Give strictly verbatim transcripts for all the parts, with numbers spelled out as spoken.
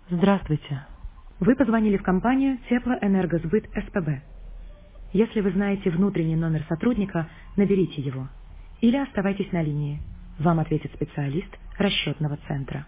Здравствуйте. Вы позвонили в компанию Теплоэнергосбыт СПБ. Если вы знаете внутренний номер сотрудника, наберите его. Или оставайтесь на линии. Вам ответит специалист расчетного центра.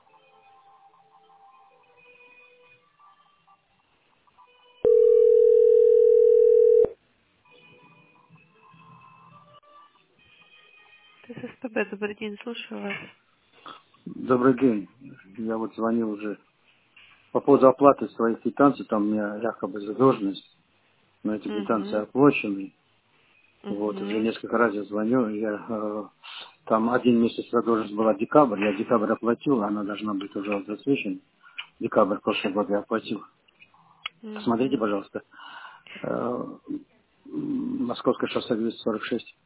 СПБ, добрый день, слушаю вас. Добрый день. Я вот звонил уже по поводу оплаты своих квитанций. Там у меня якобы задолженность, но эти квитанции Угу. оплачены. Вот, уже Угу. несколько раз я звоню. Я, э, там один месяц задолженность была декабрь. Я декабрь оплатил, она должна быть уже вот засвечена. Декабрь прошлого года я оплатил. Посмотрите, Угу. пожалуйста. Э, Московское шоссе двести сорок шесть.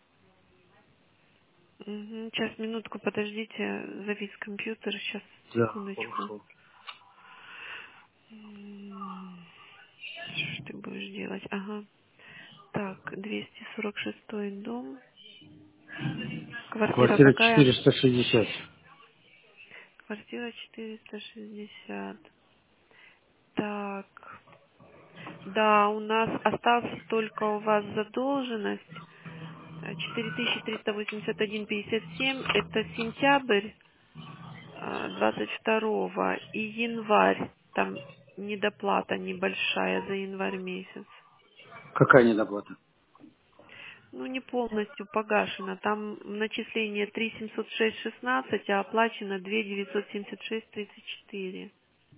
Угу. Сейчас, минутку, подождите, завис компьютер, сейчас, Да, секундочку. хорошо. М, Что ж ты будешь делать? Ага. Так, двести сорок шестой дом. Квартира Квартира какая? четыреста шестьдесят. Квартира четыреста шестьдесят. Так, да, у нас остался только у вас задолженность э, четыре тысячи триста восемьдесят один пятьдесят семь. Это сентябрь э, двадцать второго и январь. Там недоплата небольшая за январь месяц. Какая недоплата? Ну, не полностью погашена. Там начисление три семьсот шесть шестнадцать, а оплачено две девятьсот семьдесят шесть тридцать четыре.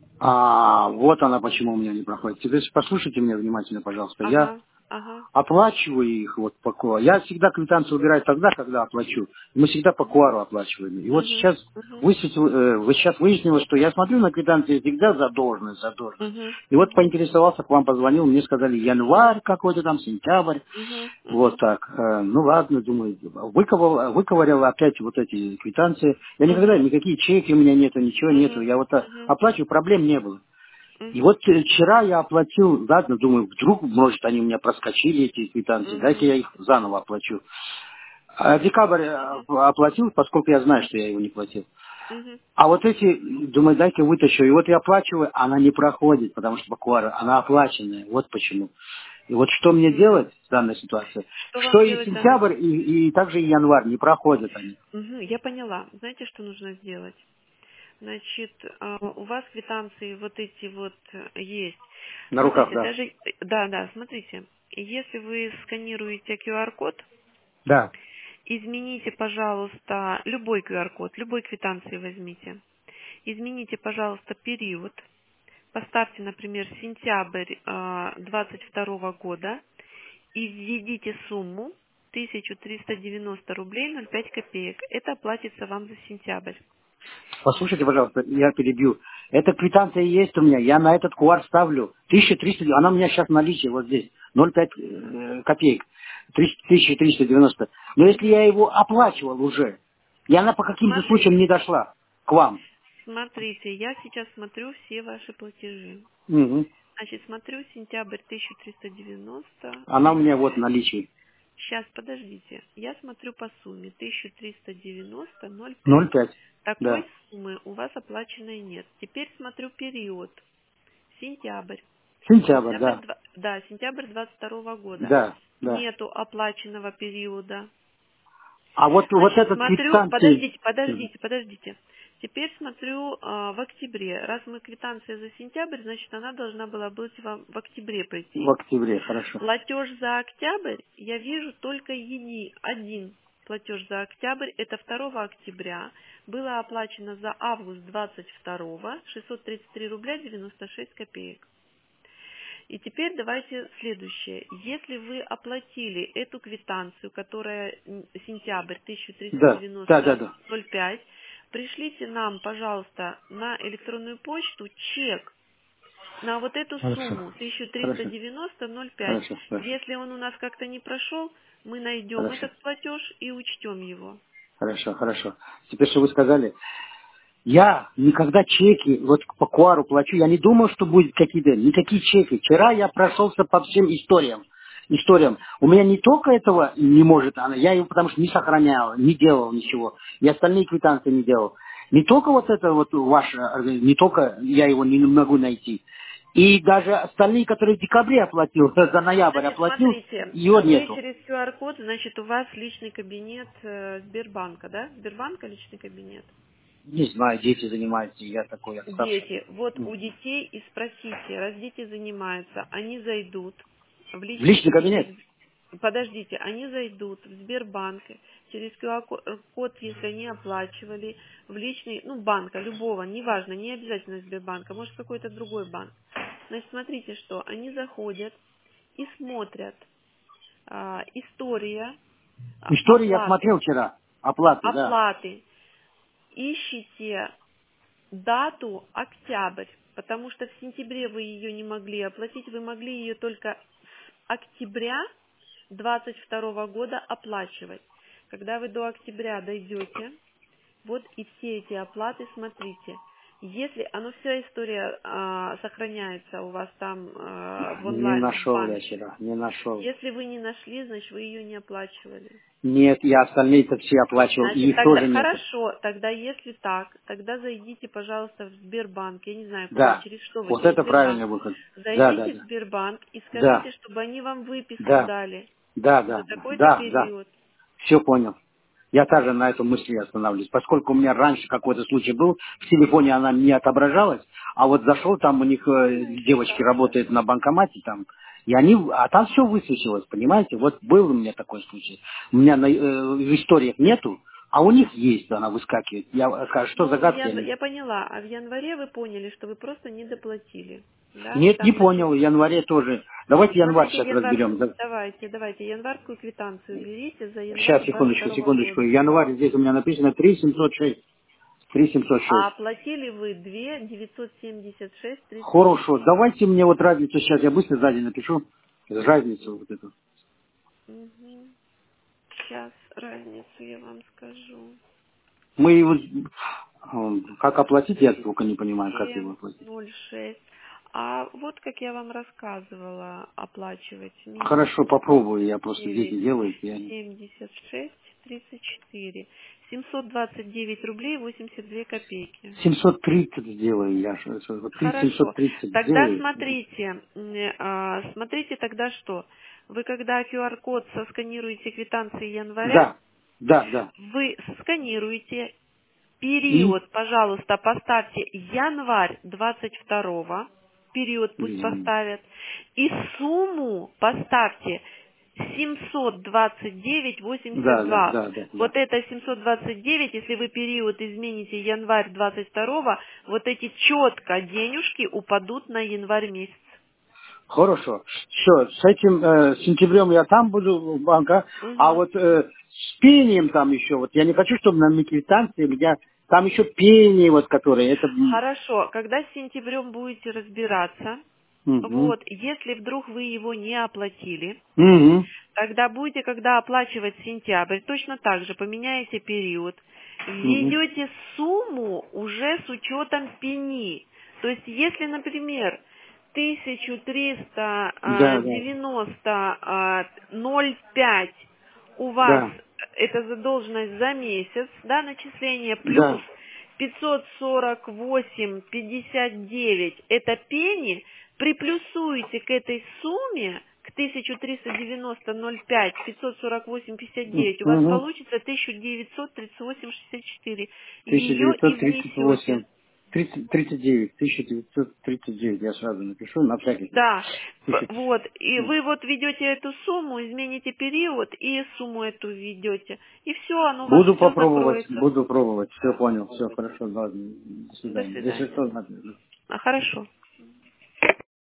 А, вот она почему у меня не проходит. Теперь послушайте меня внимательно, пожалуйста. Я Ага, ага. оплачиваю их вот по КУАРу. Я всегда квитанцию убираю тогда, когда оплачу. Мы всегда по КУАРу оплачиваем. И вот Угу, сейчас угу, высветил, э, вы сейчас выяснилось, что я смотрю на квитанции всегда задолженность, задолженность. угу, И вот угу, поинтересовался, к вам позвонил, мне сказали январь какой-то там, сентябрь. угу, Вот угу, так. Э, Ну ладно, думаю, выковырял, выковырял опять вот эти квитанции. Я никогда, угу, никакие чеки у меня нету, ничего нету. угу, Я вот э, угу, оплачиваю, проблем не было. И угу, вот э, вчера я оплатил, ладно, думаю, вдруг, может, они у меня проскочили, эти квитанции, дайте угу, я их заново оплачу. А декабрь э, оплатил, поскольку я знаю, что я его не платил. угу. А вот эти, думаю, дай-ка вытащу. И вот я оплачиваю, она не проходит, потому что буквально она оплаченная. Вот почему. И вот что мне М, делать в данной ситуации? Что Что вам и делать-то? сентябрь, и, и также и январь не проходят они. Угу, я поняла. Знаете, что нужно сделать? Значит, а, у вас квитанции вот эти вот э, есть. На руках, Смотрите, да. даже, э, да, да, смотрите, если вы сканируете ку ар-код, Да. измените, пожалуйста, любой ку ар-код, любой квитанции возьмите. Измените, пожалуйста, период. Поставьте, например, сентябрь а, двадцать второго года и введите сумму тысяча триста девяносто рублей ноль пять копеек. Это оплатится вам за сентябрь. Послушайте, пожалуйста, я перебью. Эта квитанция есть у меня, я на этот куар ставлю тысяча триста, она у меня сейчас в наличии вот здесь, ноль пять э, копеек, тысяча триста девяносто. Но если Мгм. я его оплачивал уже, и она по каким-то Смотри, случаям не дошла к вам, смотрите, я сейчас смотрю все ваши платежи. мгм, Значит, смотрю сентябрь тысяча триста девяносто она у ноль меня вот в пять. наличии, Сейчас, подождите. Я смотрю по сумме тысяча триста девяносто ноль ноль пять. пять, Такой да. суммы у вас оплаченной нет. Теперь смотрю период. Сентябрь. Сентябрь, Сентябрь, да, два- да, сентябрь двадцать второго года. да, да. Нету оплаченного периода. А вот, вот Значит, этот смотрю, квитанции подождите, мгм, подождите, подождите. Теперь смотрю а, в октябре. Раз мы квитанция за сентябрь, значит, она должна была быть вам в октябре в прийти. октябре, хорошо. Платеж за октябрь я вижу только еди, один платеж за октябрь, это второго октября. Было оплачено за август двадцать второго шестьсот тридцать три рубля девяносто шесть копеек. И теперь давайте следующее. Если вы оплатили эту квитанцию, которая м, сентябрь Да, да, да, да. тысяча триста девяносто ноль пять, пришлите нам, пожалуйста, на электронную почту чек на вот эту Хорошо, сумму тысяча триста хорошо, девяносто ноль пять. хорошо, хорошо, Если он у нас как-то не прошел, мы найдем хорошо. этот платеж и учтем его. Хорошо, хорошо. Теперь, что вы сказали, я никогда чеки, вот по куару плачу, я не думал, что будет какие-то, никакие чеки. Вчера я прошелся по всем историям. Историям. У меня не только этого не может она, я его потому что не сохранял, не делал ничего. И остальные квитанции не делал. Не только вот это вот ваше, не только я его не могу найти. И даже остальные, которые в декабре оплатил, за ноябрь Значит, оплатил, смотрите, его вы нету. через q ар-код, значит, у вас личный кабинет э, Сбербанка, да? Сбербанка личный кабинет? Не знаю, дети занимаются, я такой, я старший. Дети. Вот М. у детей и спросите, раз дети занимаются, они зайдут в В личный личный кабинет. кабинет? Подождите, они зайдут в Сбербанк через q ар-код, если они оплачивали в личный, ну, банка, любого, неважно, не обязательно Сбербанка, может какой-то другой банк. Значит, смотрите, что они заходят и смотрят а, история а, Историю я оплаты, смотрел вчера. Оплаты, да. оплаты. Ищите дату октябрь, потому что в сентябре вы ее не могли оплатить, вы могли ее только с октября двадцать второго года оплачивать. Когда вы до октября дойдете, вот и все эти оплаты смотрите. Если оно вся история а, сохраняется у вас там а, в Не онлайн в нашел я банке. вчера, не нашел. Если вы не нашли, значит вы ее не оплачивали. Нет, я остальные-то все оплачивал, и Значит, их тогда тоже нету. хорошо, тогда если так, тогда зайдите, пожалуйста, в Сбербанк, я не знаю, куда, Да, через что вы, вот через это Сбербанк. правильный выход. Да, да, Зайдите в да. Сбербанк и скажите, Да, чтобы они вам выписку да, дали да, за да, такой-то да, да. период. Все понял. Я также на этом мысли останавливаюсь. Поскольку у меня раньше какой-то случай был, в телефоне она не отображалась, а вот зашел, там у них э, девочки работают на банкомате там, и они, а там все высветилось, понимаете? Вот был у меня такой случай. У меня на, э, в историях нету, а у них есть, она выскакивает. Я скажу, что Ну, в загадки ян- они. я поняла, а в январе вы поняли, что вы просто не доплатили, да? Нет, не Там, значит, понял, в январе тоже. Давайте январь смотрите, сейчас январь, разберем. Да. давайте, давайте, январскую квитанцию берите за январь Сейчас, двадцать секундочку, второго секундочку. года. Январь, здесь у меня написано три семьсот шесть. три семьсот А шесть. оплатили вы два девятьсот семьдесят шесть тридцать Хорошо, четыре. давайте мне вот разницу сейчас, я быстро сзади напишу, разницу вот эту. Угу. Сейчас разницу я вам скажу. Мы его, м, как оплатить, я только не понимаю, как его семь оплатить. ноль шесть. А вот как я вам рассказывала, оплачивать минус Хорошо, семьсот попробую, я просто девять дети делают, я не... семьдесят шесть тридцать четыре. семьсот двадцать девять рублей восемьдесят две копейки. семьсот тридцать сделаю, я что, что, вот три семьсот Хорошо. тридцать Тогда сделаю. смотрите, м, а, смотрите тогда что. Вы когда q ар-код сосканируете квитанции января, Да, да, да. вы сканируете И? период, пожалуйста, поставьте январь двадцать второго, период пусть М, поставят, и сумму поставьте семьсот двадцать девять восемьдесят Да, да, два. да, да, Вот да. это семьсот двадцать девять, если вы период измените январь двадцать второго, вот эти четко денежки упадут на январь месяц. Хорошо. Все, с этим э, с сентябрем я там буду в банка, а Мгм. вот э, с пением там еще, вот я не хочу, чтобы на квитанции у меня там еще пение, вот которые, это... м, Хорошо, когда с сентябрем будете разбираться, мгм, вот, если вдруг вы его не оплатили, мгм, тогда будете, когда оплачивать сентябрь, точно так же поменяете период, мгм. введете сумму уже с учетом пени. То есть, если, например, тысяча триста Да, да, девяносто ноль пять у вас да, это задолженность за месяц, да, начисление плюс да. пятьсот сорок восемь пятьдесят девять это пени, приплюсуете к этой сумме, к тысяча триста девяносто ноль пять пятьсот сорок восемь пятьдесят девять, у вас Угу. получится тысяча девятьсот тридцать восемь шестьдесят четыре. тысяча Ее и девятьсот тридцать внесете. восемь. тридцать, тридцать девять, тысяча девятьсот тридцать девять, я сразу напишу, на всякий случай. Да, п- Тысяча- вот, и м. вы вот ведете эту сумму, измените период и сумму эту введете. И все, оно у вас Буду все попробовать, закроется. буду пробовать, все понял, все хорошо, ладно, до До свидания. Если свидания. что, надо. А, хорошо.